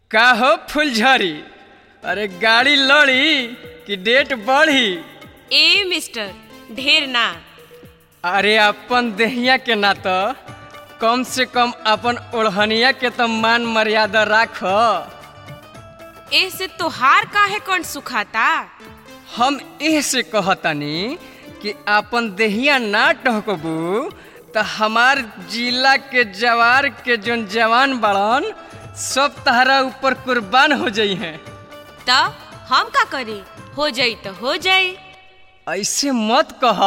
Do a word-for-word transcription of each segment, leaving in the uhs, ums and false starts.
का हो फुलझड़ी। अरे गाड़ी लड़ी कि डेट बढ़ी। ए मिस्टर ढेर ना। अरे अपन देहिया के ना तो कम से कम अपन ओढ़निया के तो मान मर्यादा राख। ए से तोहार काहे कौन सुखाता। हम एह से कहतनी कि अपन देहिया ना टहकबू तो हमार जिला के जवार के जोन जवान बड़न सब तहरा ऊपर कुर्बान हो जाई हैं। तो हम का करी, हो जाई तो हो जाई। ऐसे मत कह।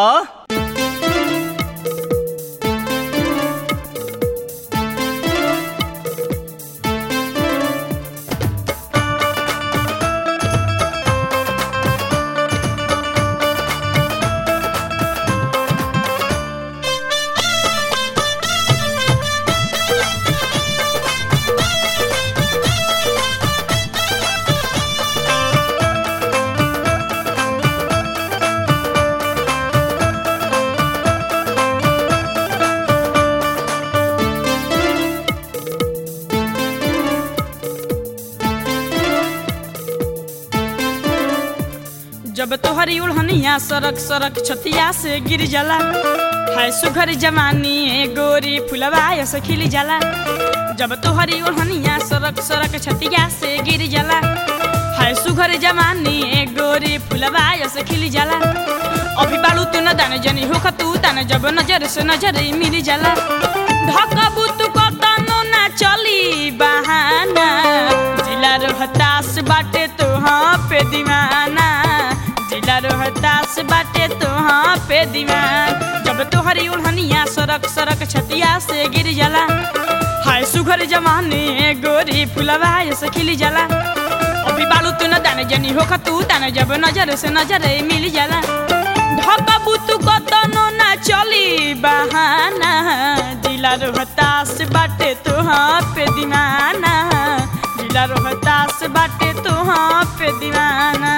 जब तोहरी उड़हनिया सरक सरक छतिया से गिर जाला, हाय सुघर जवानी ए गोरी फुलवा ऐसे खिल जाला। जब तोहरी उड़हनिया सरक सरक छतिया से गिर जाला, हाय सुघर जवानी ए गोरी फुलवा ऐसे खिल जाला। अभी बालू तू न दाने जनी हो खतू ताने जब नजर से नजर मिल जाला। ढकबू तू कतनो ना चली बहाना, जिला रोहतास बाटे तो हाँ पे दीवाना, जिला रोहतास बाटे तो हाँ पे दीवान। जब तोहरी उड़हनिया सरक सरक छतिया से गिर जाला, हाय सुघर जवानी ए गोरी फुलवा ऐसे खिल जाला। अभी बालू तू न दाने जनी हो खतू ताने जब नजर से नजर मिल जाला। ढकबू तू कतनो ना चली बहाना, जिला रोहतास बाटे तो हाँ पे दीवाना, जिला रोहतास बाटे तो हाँ पे दीवाना।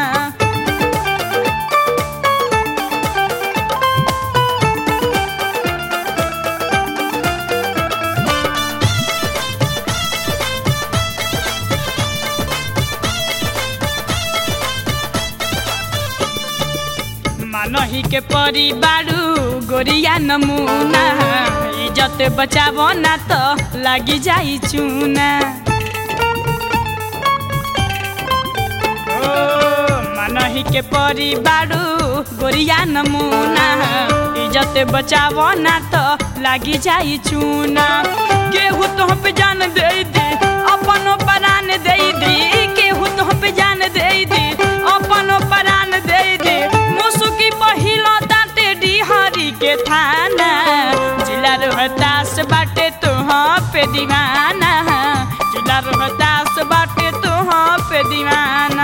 मानही के परी बारू गोरिया नमूना, इज्जत बचावो ना तो लागी जाई चूना। ओ मानही के परी बारू गोरिया नमूना, इज्जत बचावो ना तो लागी जाई चूना। केहू तो पे जान दे दे अपनो परान दे दे, केहू तो पे जान दे दे अपनो परान दे दे। मुसुकी पहिलो ताते डिहरी के थाना, जिला रोहतास बाटे तो हाँ पे दीवाना, जिला रोहतास बाटे तो हाँ पे दीवाना।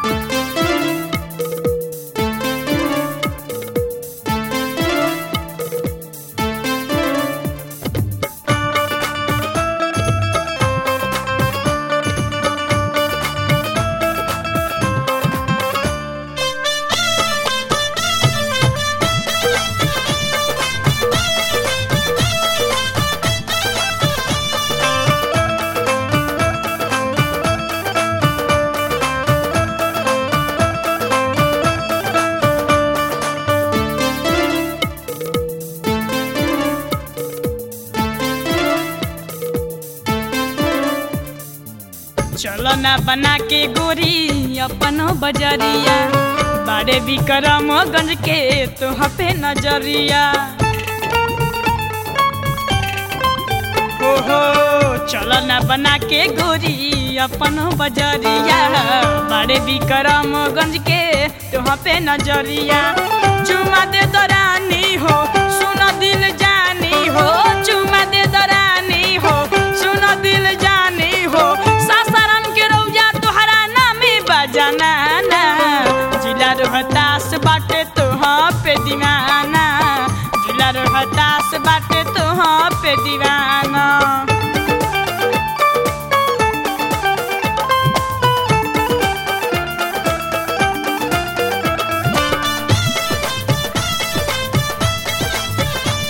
चलो ना बना के गोरी अपनो बजरिया, बाड़े विक्रमगंज के तो पे नजरिया। ओहो चलो ना बना के गोरी अपनो बजरिया, बाड़े विक्रमगंज के तो पे नजरिया। चुमा दे दरानी हो सुनो दिल जानी हो, चुमा दे दरानी हो सुनो दिल जानी हो। जनाना जिला रोहतास बाटे तो हाँ पे दीवाना, जिला रोहतास बाटे तो हाँ पे दीवाना।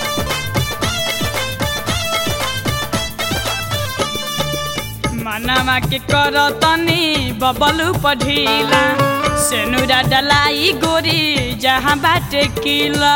मनवा मनवा के कर तनी बबलू पढ़ीला सेनुरा डलाई गोरी जहाँ बाटे किला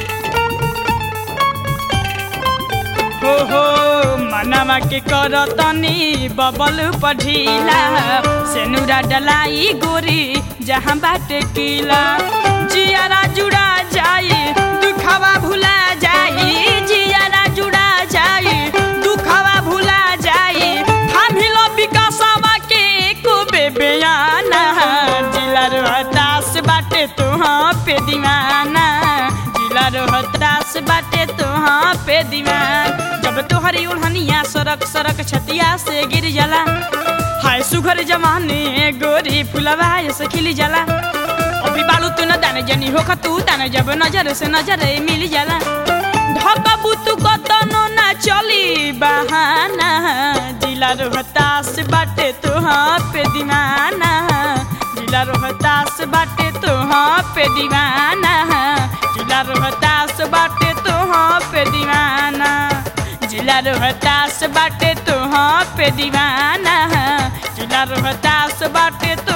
हो हो मनवा के कर तनी बबलू पढ़ीला सेनुरा डलाई गोरी जहाँ बाटे किला जियारा जुड़ा जाई दुखवा भुला जाई जियारा जुड़ा जाई दुखवा भुला जाई थामिलो विकासवा के एको बेबयाना जिला रोहतास बाटे तुहाँ पे दीवाना जिला रोहतास बाटे तुहाँ पे दीवाना जब तोहरी ओढ़निया सरक सरक छतिया से गिर जाला हाय सुघर जवानी गोरी फुलवा से खिली जाला अभी बालू तू न दाने जनी होखा तू ताने जब नजर से नजर मिल जाला ढका बुतू कतनो ना चली बहाना जिला रोहतास बाटे तुहाँ पे दीवाना जिला रोहतास बाटे तुहाँ पे दीवाना जिला रोहतास बाटे तुहाँ पे दीवाना जिला रोहतास बाटे तुहाँ पे दीवाना जिला रोहतास बाटे